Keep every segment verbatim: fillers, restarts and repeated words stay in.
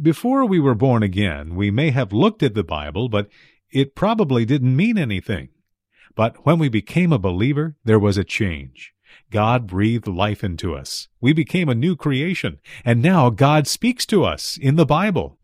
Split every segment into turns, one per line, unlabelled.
Before we were born again, we may have looked at the Bible, but it probably didn't mean anything. But when we became a believer, there was a change. God breathed life into us. We became a new creation, and now God speaks to us in the Bible.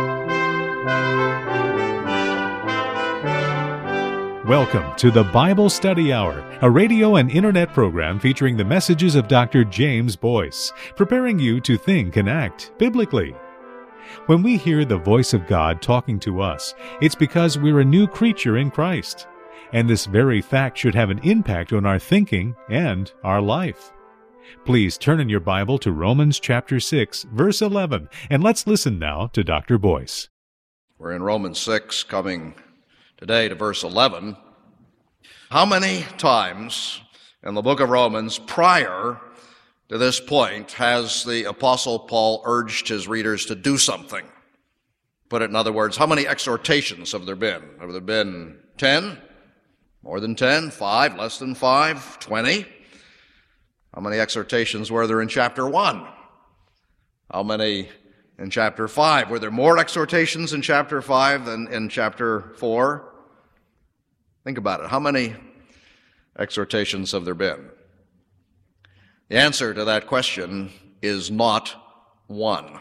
Welcome to the Bible Study Hour, a radio and internet program featuring the messages of Doctor James Boyce, preparing you to think and act biblically. When we hear the voice of God talking to us, it's because we're a new creature in Christ. And this very fact should have an impact on our thinking and our life. Please turn in your Bible to Romans chapter six, verse eleven, and let's listen now to Doctor Boyce.
We're in Romans six, coming today to verse eleven. How many times in the book of Romans prior to this point has the Apostle Paul urged his readers to do something? Put it in other words, how many exhortations have there been? Have there been ten? More than ten? Five? Less than five? Twenty? How many exhortations were there in chapter one? How many in chapter five? Were there more exhortations in chapter five than in chapter four? Think about it. How many exhortations have there been? The answer to that question is not one.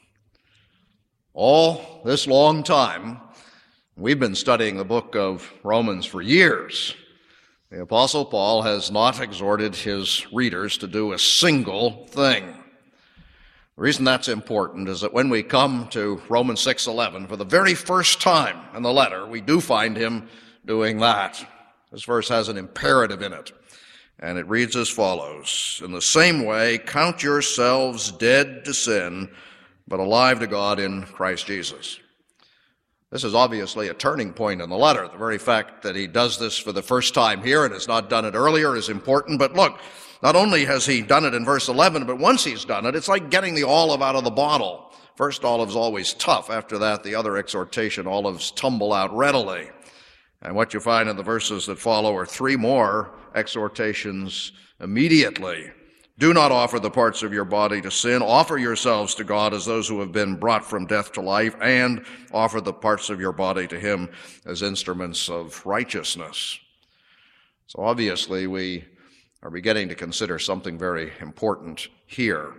All this long time, we've been studying the book of Romans for years. The Apostle Paul has not exhorted his readers to do a single thing. The reason that's important is that when we come to Romans six eleven, for the very first time in the letter, we do find him doing that. This verse has an imperative in it, and it reads as follows: In the same way, count yourselves dead to sin, but alive to God in Christ Jesus. This is obviously a turning point in the letter. The very fact that he does this for the first time here and has not done it earlier is important. But look, not only has he done it in verse eleven, but once he's done it, it's like getting the olive out of the bottle. First olive's always tough. After that, the other exhortation, olives tumble out readily. And what you find in the verses that follow are three more exhortations immediately. Do not offer the parts of your body to sin. Offer yourselves to God as those who have been brought from death to life, and offer the parts of your body to him as instruments of righteousness. So obviously we are beginning to consider something very important here.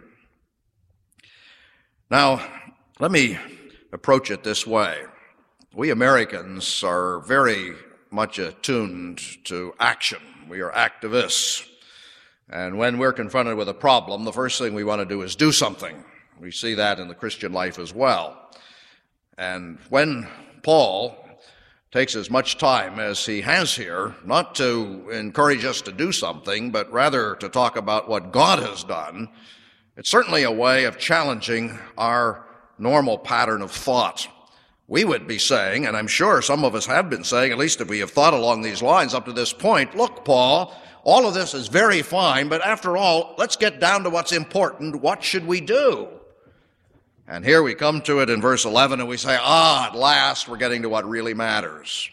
Now, let me approach it this way. We Americans are very much attuned to action. We are activists. And when we're confronted with a problem, the first thing we want to do is do something. We see that in the Christian life as well. And when Paul takes as much time as he has here, not to encourage us to do something, but rather to talk about what God has done, it's certainly a way of challenging our normal pattern of thought. We would be saying, and I'm sure some of us have been saying, at least if we have thought along these lines up to this point, look, Paul, all of this is very fine, but after all, let's get down to what's important. What should we do? And here we come to it in verse eleven, and we say, ah, at last we're getting to what really matters.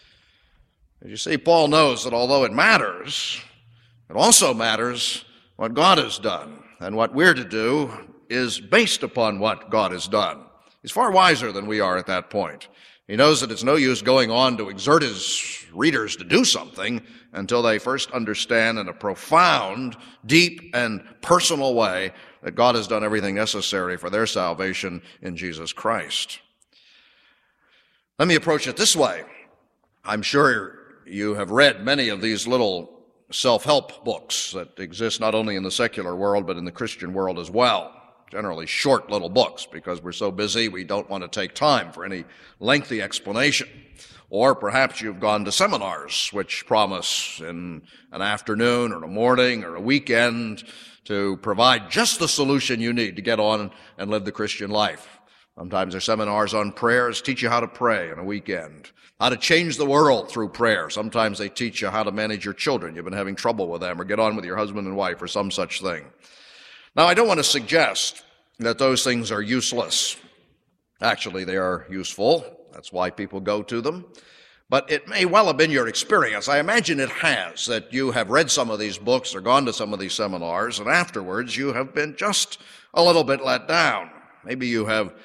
As you see, Paul knows that although it matters, it also matters what God has done. And what we're to do is based upon what God has done. He's far wiser than we are at that point. He knows that it's no use going on to exhort his readers to do something until they first understand in a profound, deep, and personal way that God has done everything necessary for their salvation in Jesus Christ. Let me approach it this way. I'm sure you have read many of these little self-help books that exist not only in the secular world but in the Christian world as well. Generally short little books, because we're so busy we don't want to take time for any lengthy explanation. Or perhaps you've gone to seminars which promise in an afternoon or a morning or a weekend to provide just the solution you need to get on and live the Christian life. Sometimes there are seminars on prayers, teach you how to pray in a weekend, how to change the world through prayer. Sometimes they teach you how to manage your children. You've been having trouble with them, or get on with your husband and wife, or some such thing. Now, I don't want to suggest that those things are useless. Actually, they are useful. That's why people go to them. But it may well have been your experience. I imagine it has, that you have read some of these books or gone to some of these seminars, and afterwards you have been just a little bit let down. Maybe you have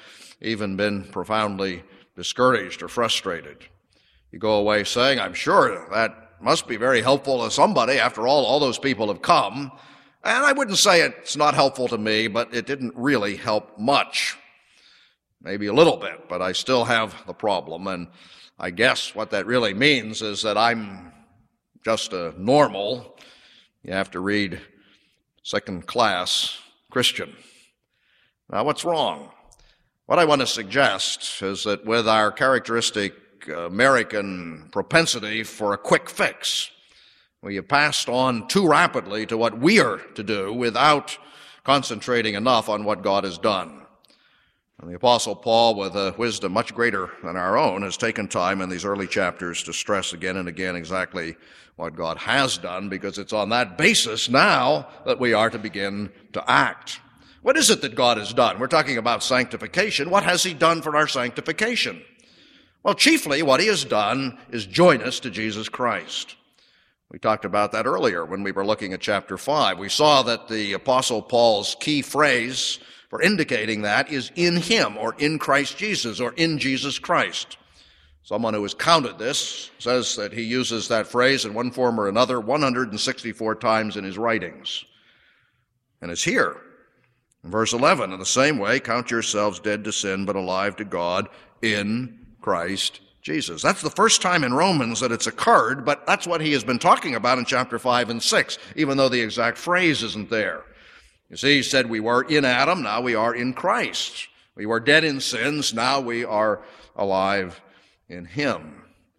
even been profoundly discouraged or frustrated. You go away saying, I'm sure that must be very helpful to somebody. After all, all those people have come. And I wouldn't say it's not helpful to me, but it didn't really help much. Maybe a little bit, but I still have the problem. And I guess what that really means is that I'm just a normal, you have to read second class Christian. Now, what's wrong? What I want to suggest is that with our characteristic American propensity for a quick fix, we have passed on too rapidly to what we are to do without concentrating enough on what God has done. And the Apostle Paul, with a wisdom much greater than our own, has taken time in these early chapters to stress again and again exactly what God has done, because it's on that basis now that we are to begin to act. What is it that God has done? We're talking about sanctification. What has He done for our sanctification? Well, chiefly what He has done is join us to Jesus Christ. We talked about that earlier when we were looking at chapter five. We saw that the Apostle Paul's key phrase for indicating that is in Him, or in Christ Jesus, or in Jesus Christ. Someone who has counted this says that he uses that phrase in one form or another one hundred sixty-four times in his writings. And it's here. In verse eleven, in the same way, count yourselves dead to sin, but alive to God in Christ Jesus. That's the first time in Romans that it's occurred, but that's what he has been talking about in chapter five and six, even though the exact phrase isn't there. You see, he said we were in Adam, now we are in Christ. We were dead in sins, now we are alive in Him.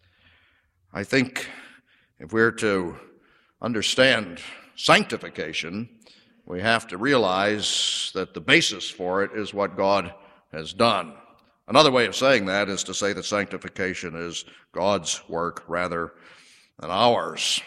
I think if we're to understand sanctification, we have to realize that the basis for it is what God has done. Another way of saying that is to say that sanctification is God's work rather than ours.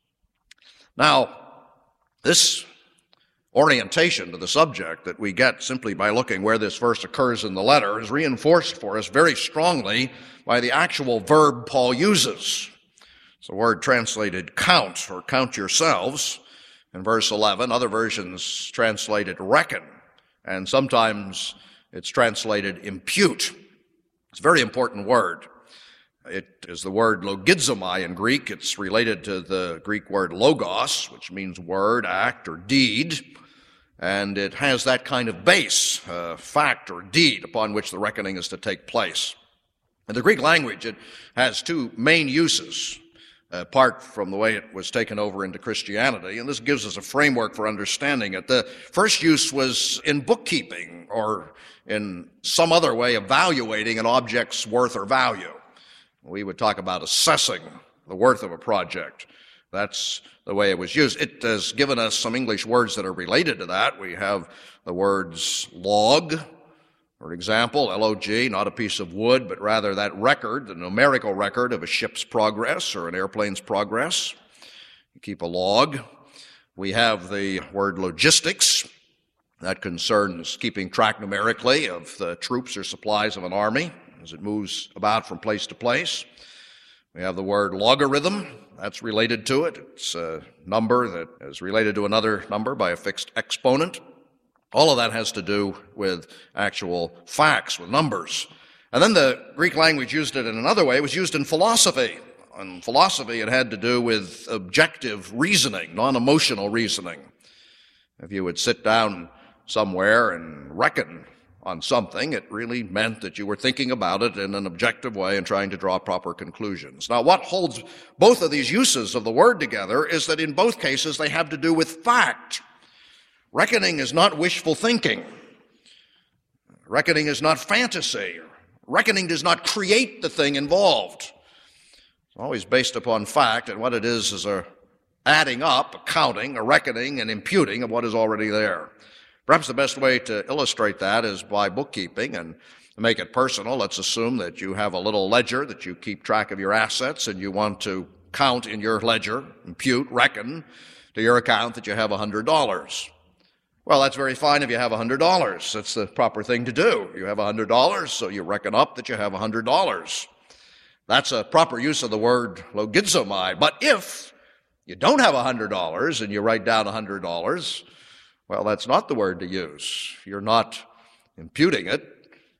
Now, this orientation to the subject that we get simply by looking where this verse occurs in the letter is reinforced for us very strongly by the actual verb Paul uses. It's the word translated count, or count yourselves, in verse eleven. Other versions translate it reckon, and sometimes it's translated impute. It's a very important word. It is the word logizomai in Greek. It's related to the Greek word logos, which means word, act, or deed. And it has that kind of base, uh, fact or deed, upon which the reckoning is to take place. In the Greek language, it has two main uses, apart from the way it was taken over into Christianity, and this gives us a framework for understanding it. The first use was in bookkeeping, or in some other way evaluating an object's worth or value. We would talk about assessing the worth of a project. That's the way it was used. It has given us some English words that are related to that. We have the words log, for example, L O G, not a piece of wood, but rather that record, the numerical record of a ship's progress or an airplane's progress. You keep a log. We have the word logistics. That concerns keeping track numerically of the troops or supplies of an army as it moves about from place to place. We have the word logarithm. That's related to it. It's a number that is related to another number by a fixed exponent. All of that has to do with actual facts, with numbers. And then the Greek language used it in another way. It was used in philosophy. In philosophy, it had to do with objective reasoning, non-emotional reasoning. If you would sit down somewhere and reckon on something, it really meant that you were thinking about it in an objective way and trying to draw proper conclusions. Now, what holds both of these uses of the word together is that in both cases they have to do with fact. Reckoning is not wishful thinking. Reckoning is not fantasy. Reckoning does not create the thing involved. It's always based upon fact, and what it is is a adding up, a counting, a reckoning, and imputing of what is already there. Perhaps the best way to illustrate that is by bookkeeping, and to make it personal, let's assume that you have a little ledger that you keep track of your assets, and you want to count in your ledger, impute, reckon to your account that you have one hundred dollars. Well, that's very fine if you have one hundred dollars. That's the proper thing to do. You have one hundred dollars, so you reckon up that you have one hundred dollars. That's a proper use of the word logizomai. But if you don't have one hundred dollars and you write down one hundred dollars, well, that's not the word to use. You're not imputing it.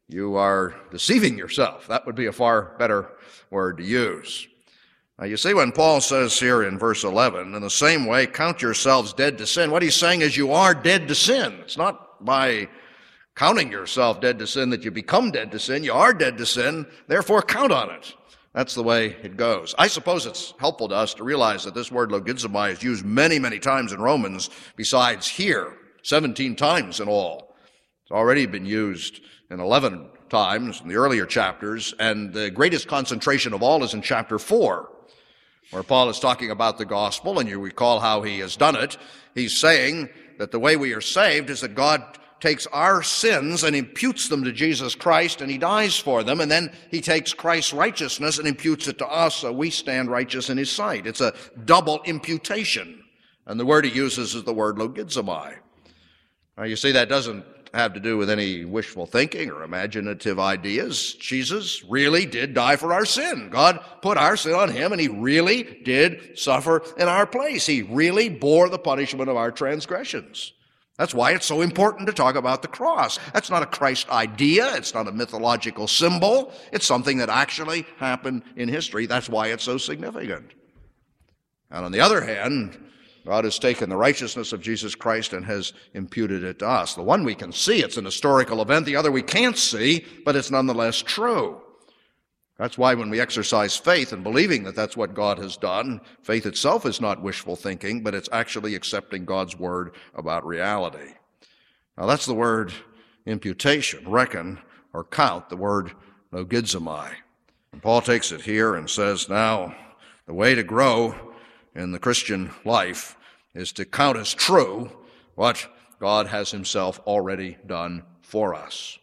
You are deceiving yourself. That would be a far better word to use. Now, you see, when Paul says here in verse eleven, in the same way, count yourselves dead to sin, what he's saying is you are dead to sin. It's not by counting yourself dead to sin that you become dead to sin. You are dead to sin, therefore count on it. That's the way it goes. I suppose it's helpful to us to realize that this word logizomai is used many, many times in Romans besides here, seventeen times in all. It's already been used in eleven times in the earlier chapters, and the greatest concentration of all is in chapter four, where Paul is talking about the gospel, and you recall how he has done it. He's saying that the way we are saved is that God takes our sins and imputes them to Jesus Christ, and he dies for them, and then he takes Christ's righteousness and imputes it to us, so we stand righteous in his sight. It's a double imputation, and the word he uses is the word logizomai. Now, you see, that doesn't have to do with any wishful thinking or imaginative ideas. Jesus really did die for our sin. God put our sin on him, and he really did suffer in our place. He really bore the punishment of our transgressions. That's why it's so important to talk about the cross. That's not a Christ idea. It's not a mythological symbol. It's something that actually happened in history. That's why it's so significant. And on the other hand, God has taken the righteousness of Jesus Christ and has imputed it to us. The one we can see, it's an historical event. The other we can't see, but it's nonetheless true. That's why when we exercise faith and believing that that's what God has done, faith itself is not wishful thinking, but it's actually accepting God's word about reality. Now that's the word imputation, reckon or count, the word logizomai. And Paul takes it here and says, now, the way to grow in the Christian life is to count as true what God has himself already done for us.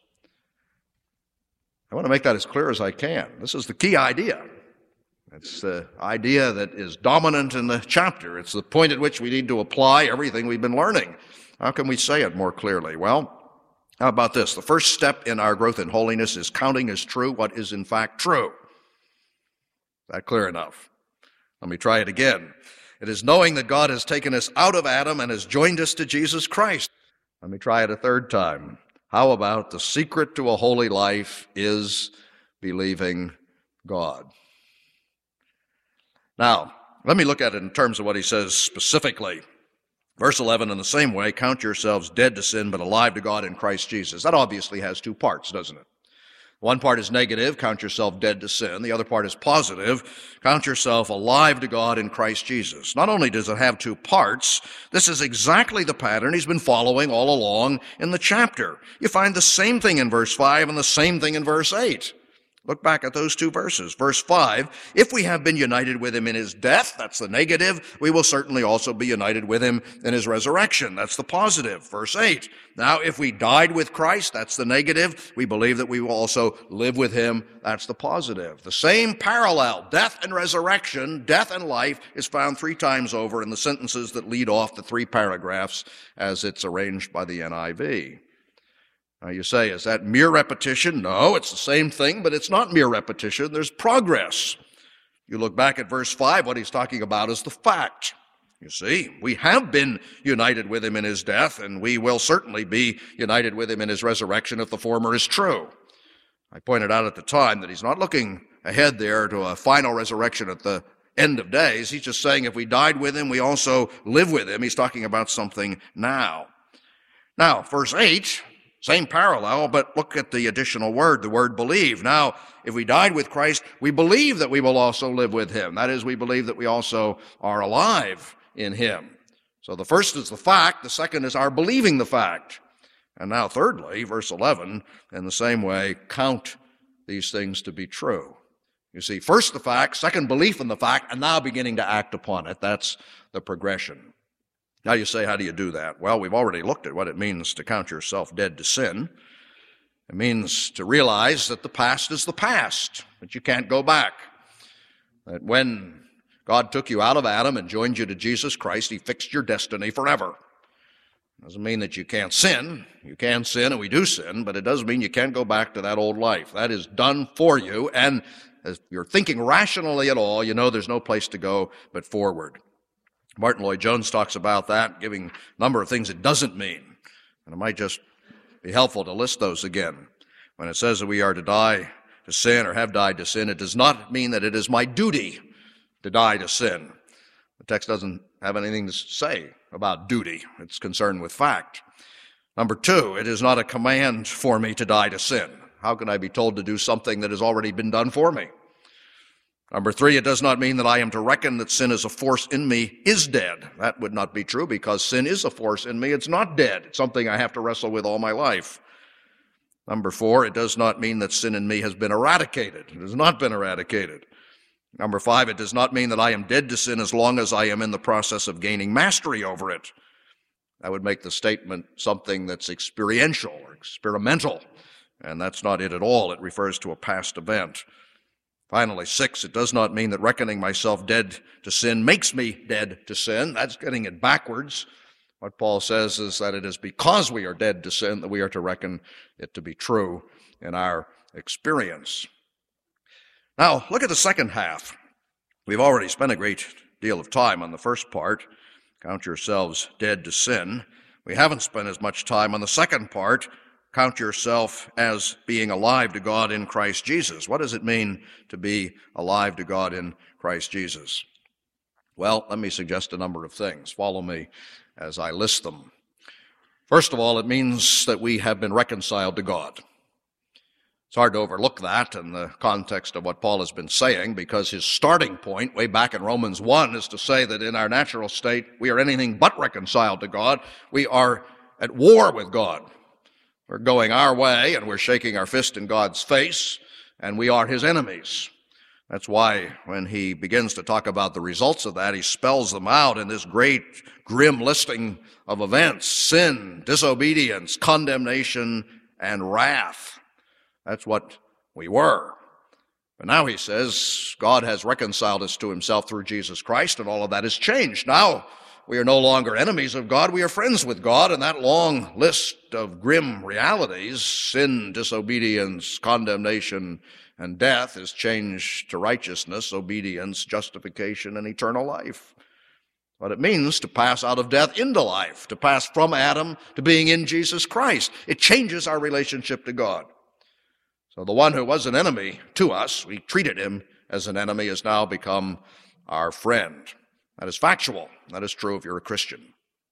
I want to make that as clear as I can. This is the key idea. It's the idea that is dominant in the chapter. It's the point at which we need to apply everything we've been learning. How can we say it more clearly? Well, how about this? The first step in our growth in holiness is counting as true what is in fact true. Is that clear enough? Let me try it again. It is knowing that God has taken us out of Adam and has joined us to Jesus Christ. Let me try it a third time. How about the secret to a holy life is believing God? Now, let me look at it in terms of what he says specifically. Verse eleven, in the same way, count yourselves dead to sin, but alive to God in Christ Jesus. That obviously has two parts, doesn't it? One part is negative, count yourself dead to sin. The other part is positive, count yourself alive to God in Christ Jesus. Not only does it have two parts, this is exactly the pattern he's been following all along in the chapter. You find the same thing in verse five and the same thing in verse eight. Look back at those two verses. Verse five, if we have been united with him in his death, that's the negative, we will certainly also be united with him in his resurrection. That's the positive. Verse eight, now if we died with Christ, that's the negative, we believe that we will also live with him. That's the positive. The same parallel, death and resurrection, death and life, is found three times over in the sentences that lead off the three paragraphs as it's arranged by the N I V. Now you say, is that mere repetition? No, it's the same thing, but it's not mere repetition. There's progress. You look back at verse five, what he's talking about is the fact. You see, we have been united with him in his death, and we will certainly be united with him in his resurrection if the former is true. I pointed out at the time that he's not looking ahead there to a final resurrection at the end of days. He's just saying if we died with him, we also live with him. He's talking about something now. Now, verse eight, same parallel, but look at the additional word, the word believe. Now, if we died with Christ, we believe that we will also live with him. That is, we believe that we also are alive in him. So the first is the fact, the second is our believing the fact. And now thirdly, verse eleven, in the same way, count these things to be true. You see, first the fact, second belief in the fact, and now beginning to act upon it. That's the progression. Now you say, how do you do that? Well, we've already looked at what it means to count yourself dead to sin. It means to realize that the past is the past, that you can't go back. That when God took you out of Adam and joined you to Jesus Christ, he fixed your destiny forever. Doesn't mean that you can't sin. You can sin, and we do sin, but it does mean you can't go back to that old life. That is done for you, and if you're thinking rationally at all, you know there's no place to go but forward. Martin Lloyd-Jones talks about that, giving a number of things it doesn't mean. And it might just be helpful to list those again. When it says that we are to die to sin or have died to sin, it does not mean that it is my duty to die to sin. The text doesn't have anything to say about duty. It's concerned with fact. Number two, it is not a command for me to die to sin. How can I be told to do something that has already been done for me? Number three, it does not mean that I am to reckon that sin as a force in me is dead. That would not be true because sin is a force in me. It's not dead. It's something I have to wrestle with all my life. Number four, it does not mean that sin in me has been eradicated. It has not been eradicated. Number five, it does not mean that I am dead to sin as long as I am in the process of gaining mastery over it. That would make the statement something that's experiential or experimental, and that's not it at all. It refers to a past event. Finally, six, it does not mean that reckoning myself dead to sin makes me dead to sin. That's getting it backwards. What Paul says is that it is because we are dead to sin that we are to reckon it to be true in our experience. Now, look at the second half. We've already spent a great deal of time on the first part, count yourselves dead to sin. We haven't spent as much time on the second part, count yourself as being alive to God in Christ Jesus. What does it mean to be alive to God in Christ Jesus? Well, let me suggest a number of things. Follow me as I list them. First of all, it means that we have been reconciled to God. It's hard to overlook that in the context of what Paul has been saying, because his starting point way back in Romans one is to say that in our natural state we are anything but reconciled to God. We are at war with God. We're going our way, and we're shaking our fist in God's face, and we are his enemies. That's why when he begins to talk about the results of that, he spells them out in this great, grim listing of events: sin, disobedience, condemnation, and wrath. That's what we were. But now he says God has reconciled us to himself through Jesus Christ, and all of that has changed. Now we are no longer enemies of God, we are friends with God, and that long list of grim realities, sin, disobedience, condemnation, and death, is changed to righteousness, obedience, justification, and eternal life. What it means to pass out of death into life, to pass from Adam to being in Jesus Christ. It changes our relationship to God. So the one who was an enemy to us, we treated him as an enemy, has now become our friend. That is factual. That is true if you're a Christian.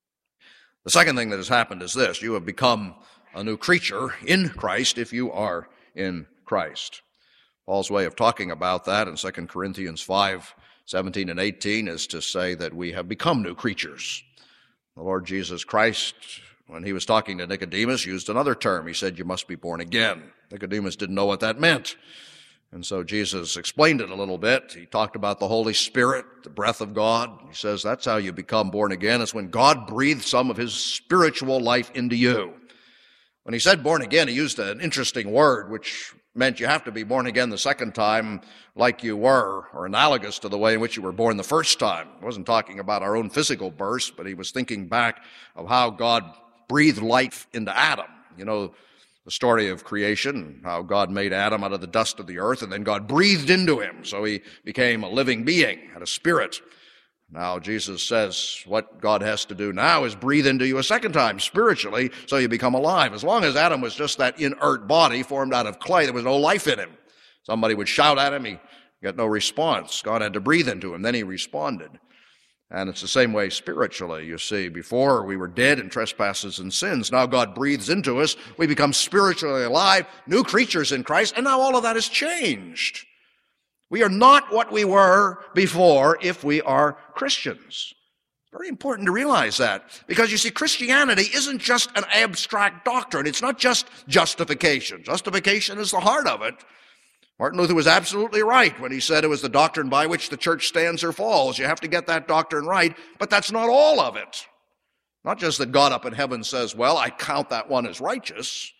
The second thing that has happened is this: you have become a new creature in Christ if you are in Christ. Paul's way of talking about that in Second Corinthians five, seventeen and eighteen is to say that we have become new creatures. The Lord Jesus Christ, when he was talking to Nicodemus, used another term. He said, you must be born again. Nicodemus didn't know what that meant. And so Jesus explained it a little bit. He talked about the Holy Spirit, the breath of God. He says that's how you become born again. It's when God breathed some of his spiritual life into you. When he said born again, he used an interesting word, which meant you have to be born again the second time like you were, or analogous to the way in which you were born the first time. He wasn't talking about our own physical birth, but he was thinking back of how God breathed life into Adam. You know, the story of creation, how God made Adam out of the dust of the earth, and then God breathed into him, so he became a living being, had a spirit. Now Jesus says what God has to do now is breathe into you a second time, spiritually, so you become alive. As long as Adam was just that inert body formed out of clay, there was no life in him. Somebody would shout at him, he got no response. God had to breathe into him, then he responded. And it's the same way spiritually, you see. Before we were dead in trespasses and sins. Now God breathes into us. We become spiritually alive, new creatures in Christ, and now all of that has changed. We are not what we were before if we are Christians. Very important to realize that. Because you see, Christianity isn't just an abstract doctrine. It's not just justification. Justification is the heart of it. Martin Luther was absolutely right when he said it was the doctrine by which the church stands or falls. You have to get that doctrine right, but that's not all of it. Not just that God up in heaven says, well, I count that one as righteous.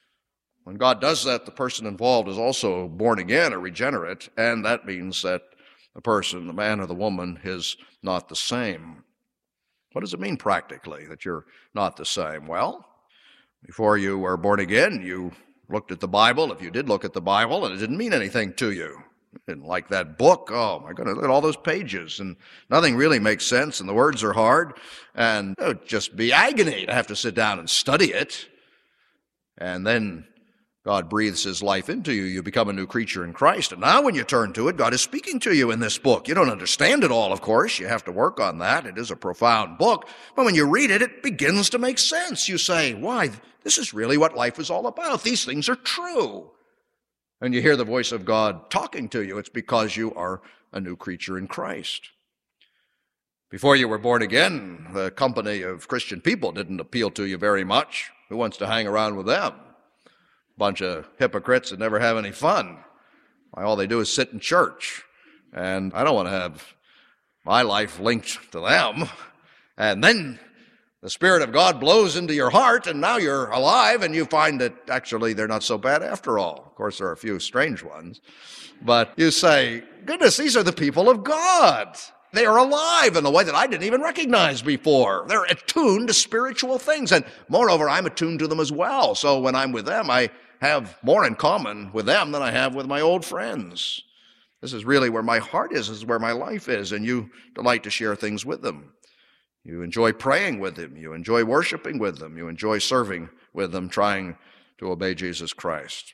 When God does that, the person involved is also born again or regenerate, and that means that the person, the man or the woman, is not the same. What does it mean practically that you're not the same? Well, before you were born again, you looked at the Bible, if you did look at the Bible, and it didn't mean anything to you. You didn't like that book. Oh, my goodness, look at all those pages, and nothing really makes sense, and the words are hard, and it would just be agony to have to sit down and study it. And then God breathes his life into you. You become a new creature in Christ. And now when you turn to it, God is speaking to you in this book. You don't understand it all, of course. You have to work on that. It is a profound book. But when you read it, it begins to make sense. You say, why, this is really what life is all about. These things are true. And you hear the voice of God talking to you. It's because you are a new creature in Christ. Before you were born again, the company of Christian people didn't appeal to you very much. Who wants to hang around with them? Bunch of hypocrites that never have any fun. Why, all they do is sit in church. And I don't want to have my life linked to them. And then the Spirit of God blows into your heart, and now you're alive, and you find that actually they're not so bad after all. Of course, there are a few strange ones. But you say, goodness, these are the people of God. They are alive in a way that I didn't even recognize before. They're attuned to spiritual things. And moreover, I'm attuned to them as well. So when I'm with them, I have more in common with them than I have with my old friends. This is really where my heart is. This is where my life is. And you delight to share things with them. You enjoy praying with them. You enjoy worshiping with them. You enjoy serving with them, trying to obey Jesus Christ.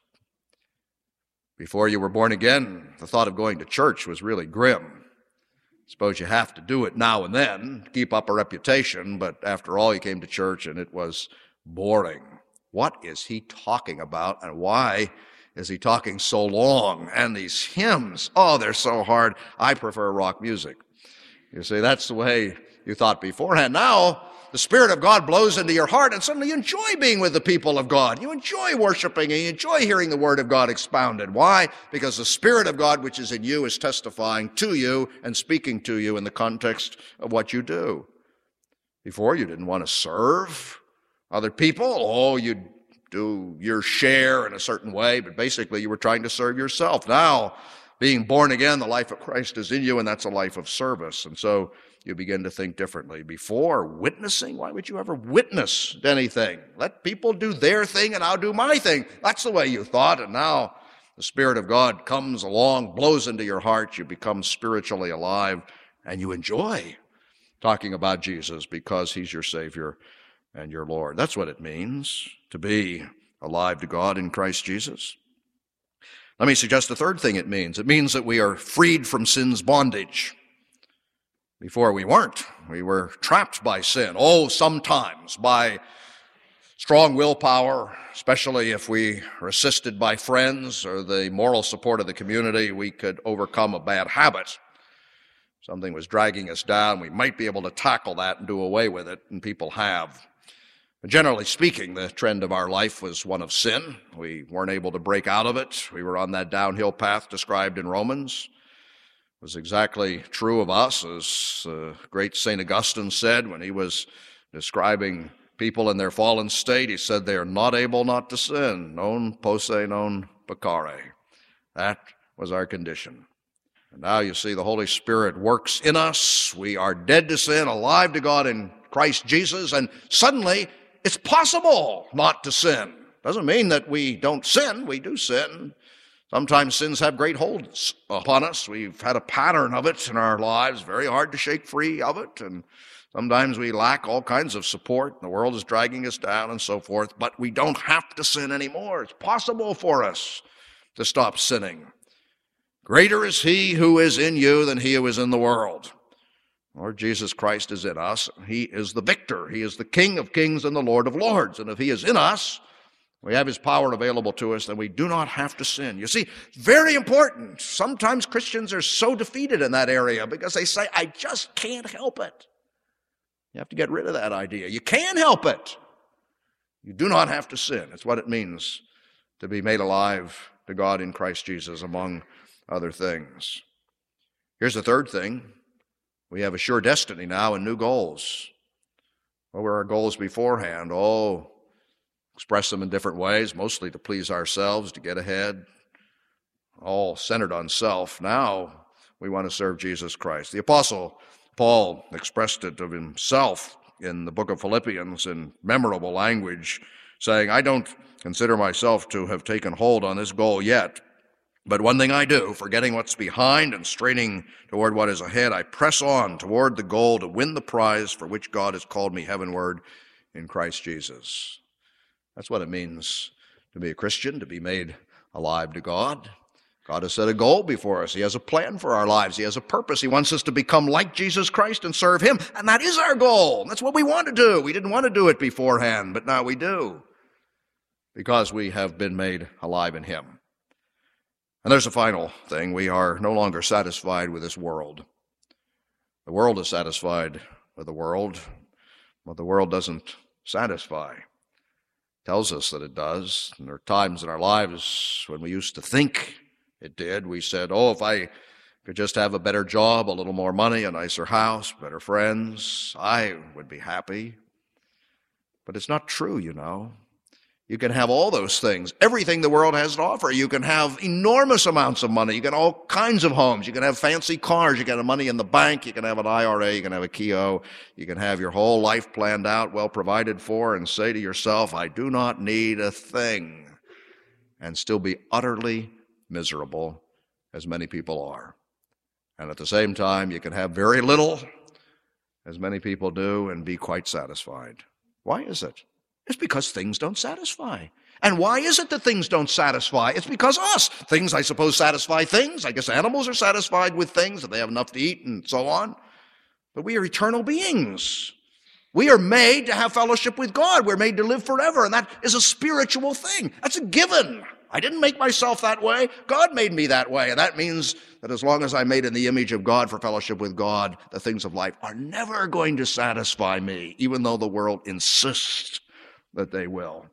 Before you were born again, the thought of going to church was really grim. Suppose you have to do it now and then to keep up a reputation, but after all, you came to church and it was boring. What is he talking about, and why is he talking so long? And these hymns, oh, they're so hard. I prefer rock music. You see, that's the way you thought beforehand. Now, the Spirit of God blows into your heart, and suddenly you enjoy being with the people of God. You enjoy worshiping, and you enjoy hearing the Word of God expounded. Why? Because the Spirit of God which is in you is testifying to you and speaking to you in the context of what you do. Before, you didn't want to serve other people. Oh, you'd do your share in a certain way, but basically you were trying to serve yourself. Now, being born again, the life of Christ is in you, and that's a life of service. And so you begin to think differently. Before, witnessing, why would you ever witness anything? Let people do their thing and I'll do my thing. That's the way you thought. And now the Spirit of God comes along, blows into your heart. You become spiritually alive, and you enjoy talking about Jesus because he's your Savior and your Lord. That's what it means to be alive to God in Christ Jesus. Let me suggest a third thing it means. It means that we are freed from sin's bondage. Before we weren't. We were trapped by sin. Oh, sometimes by strong willpower, especially if we were assisted by friends or the moral support of the community, we could overcome a bad habit. Something was dragging us down. We might be able to tackle that and do away with it, and people have. But generally speaking, the trend of our life was one of sin. We weren't able to break out of it. We were on that downhill path described in Romans. It was exactly true of us, as the great Saint Augustine said when he was describing people in their fallen state. He said they are not able not to sin, non posse non peccare. That was our condition. And now you see the Holy Spirit works in us. We are dead to sin, alive to God in Christ Jesus, and suddenly it's possible not to sin. Doesn't mean that we don't sin. We do sin. Sometimes sins have great holds upon us. We've had a pattern of it in our lives, very hard to shake free of it, and sometimes we lack all kinds of support. The world is dragging us down and so forth, but we don't have to sin anymore. It's possible for us to stop sinning. Greater is he who is in you than he who is in the world. Lord Jesus Christ is in us. He is the victor. He is the King of kings and the Lord of lords. And if he is in us, we have his power available to us, then we do not have to sin. You see, very important. Sometimes Christians are so defeated in that area because they say, I just can't help it. You have to get rid of that idea. You can help it. You do not have to sin. It's what it means to be made alive to God in Christ Jesus, among other things. Here's the third thing. We have a sure destiny now and new goals. What were our goals beforehand? Oh, express them in different ways, mostly to please ourselves, to get ahead, all centered on self. Now we want to serve Jesus Christ. The Apostle Paul expressed it of himself in the book of Philippians in memorable language, saying, I don't consider myself to have taken hold on this goal yet, but one thing I do, forgetting what's behind and straining toward what is ahead, I press on toward the goal to win the prize for which God has called me heavenward in Christ Jesus. That's what it means to be a Christian, to be made alive to God. God has set a goal before us. He has a plan for our lives. He has a purpose. He wants us to become like Jesus Christ and serve Him. And that is our goal. That's what we want to do. We didn't want to do it beforehand, but now we do, because we have been made alive in Him. And there's a final thing. We are no longer satisfied with this world. The world is satisfied with the world, but the world doesn't satisfy. It tells us that it does. And there are times in our lives when we used to think it did. We said, oh, if I could just have a better job, a little more money, a nicer house, better friends, I would be happy. But it's not true, you know. You can have all those things, everything the world has to offer. You can have enormous amounts of money. You can have all kinds of homes. You can have fancy cars. You can have money in the bank. You can have an I R A. You can have a Keogh. You can have your whole life planned out, well provided for, and say to yourself, I do not need a thing, and still be utterly miserable, as many people are. And at the same time, you can have very little, as many people do, and be quite satisfied. Why is it? It's because things don't satisfy. And why is it that things don't satisfy? It's because us. Things, I suppose, satisfy things. I guess animals are satisfied with things, that they have enough to eat and so on. But we are eternal beings. We are made to have fellowship with God. We're made to live forever, and that is a spiritual thing. That's a given. I didn't make myself that way. God made me that way. And that means that as long as I'm made in the image of God for fellowship with God, the things of life are never going to satisfy me, even though the world insists that they will.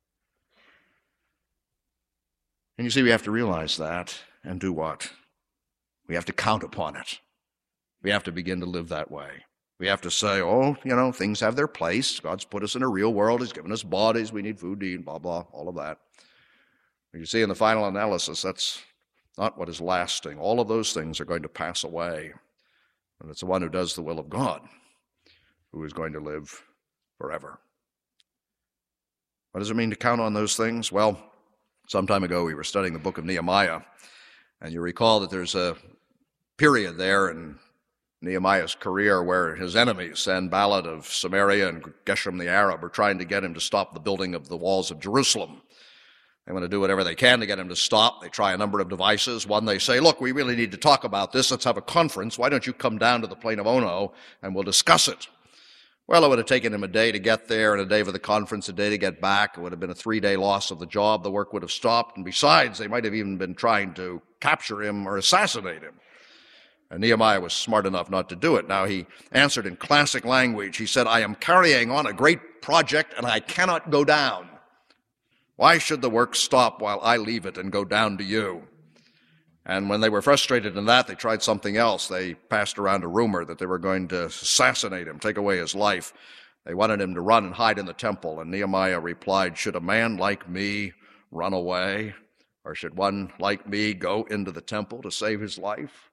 And you see, we have to realize that and do what? We have to count upon it. We have to begin to live that way. We have to say, oh, you know, things have their place. God's put us in a real world. He's given us bodies. We need food to eat, blah, blah, all of that. But you see, in the final analysis, that's not what is lasting. All of those things are going to pass away. And it's the one who does the will of God who is going to live forever. What does it mean to count on those things? Well, some time ago we were studying the book of Nehemiah, and you recall that there's a period there in Nehemiah's career where his enemies, Sanballat of Samaria and Geshem the Arab, are trying to get him to stop the building of the walls of Jerusalem. They want to do whatever they can to get him to stop. They try a number of devices. One, they say, look, we really need to talk about this. Let's have a conference. Why don't you come down to the plain of Ono and we'll discuss it? Well, it would have taken him a day to get there and a day for the conference, a day to get back. It would have been a three-day loss of the job. The work would have stopped. And besides, they might have even been trying to capture him or assassinate him. And Nehemiah was smart enough not to do it. Now, he answered in classic language. He said, I am carrying on a great project and I cannot go down. Why should the work stop while I leave it and go down to you? And when they were frustrated in that, they tried something else. They passed around a rumor that they were going to assassinate him, take away his life. They wanted him to run and hide in the temple. And Nehemiah replied, should a man like me run away? Or should one like me go into the temple to save his life?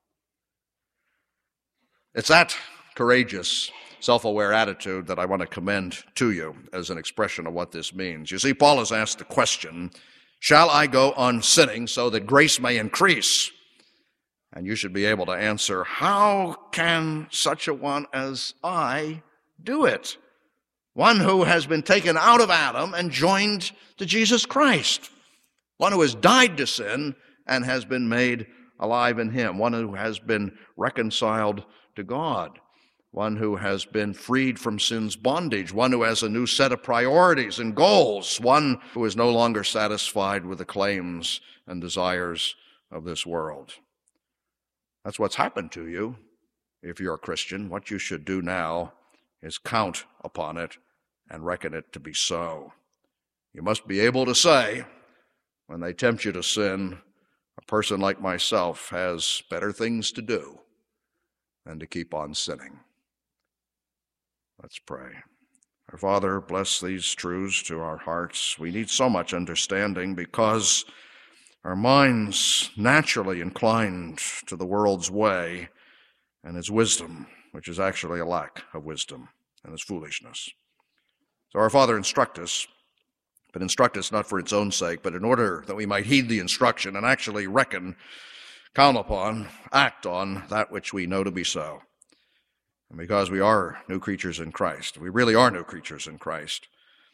It's that courageous, self-aware attitude that I want to commend to you as an expression of what this means. You see, Paul has asked the question, shall I go on sinning so that grace may increase? And you should be able to answer, how can such a one as I do it? One who has been taken out of Adam and joined to Jesus Christ. One who has died to sin and has been made alive in him. One who has been reconciled to God. One who has been freed from sin's bondage, one who has a new set of priorities and goals, one who is no longer satisfied with the claims and desires of this world. That's what's happened to you if you're a Christian. What you should do now is count upon it and reckon it to be so. You must be able to say, when they tempt you to sin, a person like myself has better things to do than to keep on sinning. Let's pray. Our Father, bless these truths to our hearts. We need so much understanding because our minds naturally inclined to the world's way and its wisdom, which is actually a lack of wisdom and its foolishness. So our Father, instruct us, but instruct us not for its own sake, but in order that we might heed the instruction and actually reckon, count upon, act on that which we know to be so. And because we are new creatures in Christ, we really are new creatures in Christ,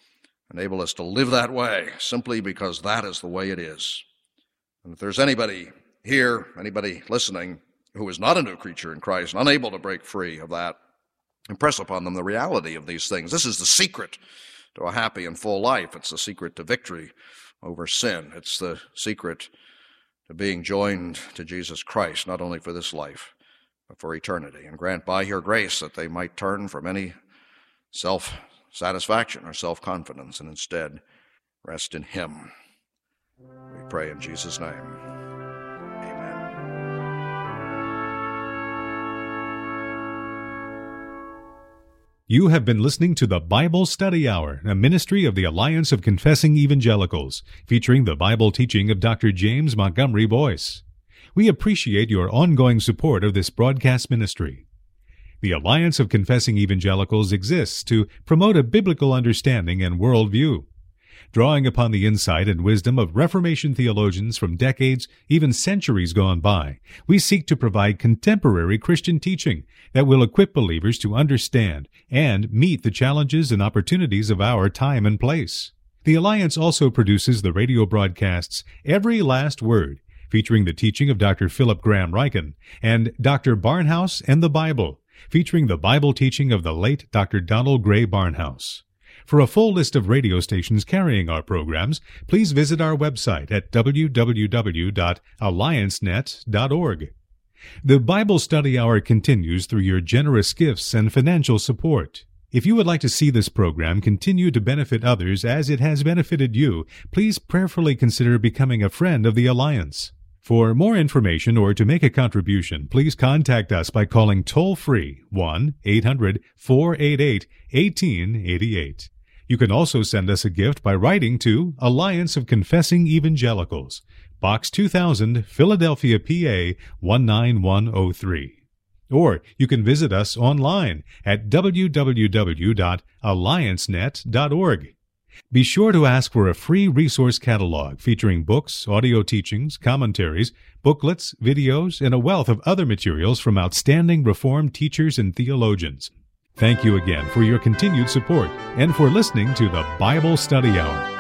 Enable us to live that way simply because that is the way it is. And if there's anybody here, anybody listening, who is not a new creature in Christ and unable to break free of that, impress upon them the reality of these things. This is the secret to a happy and full life. It's the secret to victory over sin. It's the secret to being joined to Jesus Christ, not only for this life, but for eternity. And grant by your grace that they might turn from any self-satisfaction or self-confidence and instead rest in Him. We pray in Jesus' name. Amen.
You have been listening to the Bible Study Hour, a ministry of the Alliance of Confessing Evangelicals, featuring the Bible teaching of Doctor James Montgomery Boyce. We appreciate your ongoing support of this broadcast ministry. The Alliance of Confessing Evangelicals exists to promote a biblical understanding and worldview. Drawing upon the insight and wisdom of Reformation theologians from decades, even centuries gone by, we seek to provide contemporary Christian teaching that will equip believers to understand and meet the challenges and opportunities of our time and place. The Alliance also produces the radio broadcasts Every Last Word, featuring the teaching of Doctor Philip Graham Ryken, and Doctor Barnhouse and the Bible, featuring the Bible teaching of the late Doctor Donald Gray Barnhouse. For a full list of radio stations carrying our programs, please visit our website at w w w dot alliance net dot org. The Bible Study Hour continues through your generous gifts and financial support. If you would like to see this program continue to benefit others as it has benefited you, please prayerfully consider becoming a friend of the Alliance. For more information or to make a contribution, please contact us by calling toll-free one eight hundred four eight eight one eight eight eight. You can also send us a gift by writing to Alliance of Confessing Evangelicals, Box two thousand, Philadelphia, P A one nine one oh three. Or you can visit us online at w w w dot alliance net dot org. Be sure to ask for a free resource catalog featuring books, audio teachings, commentaries, booklets, videos, and a wealth of other materials from outstanding Reformed teachers and theologians. Thank you again for your continued support and for listening to the Bible Study Hour.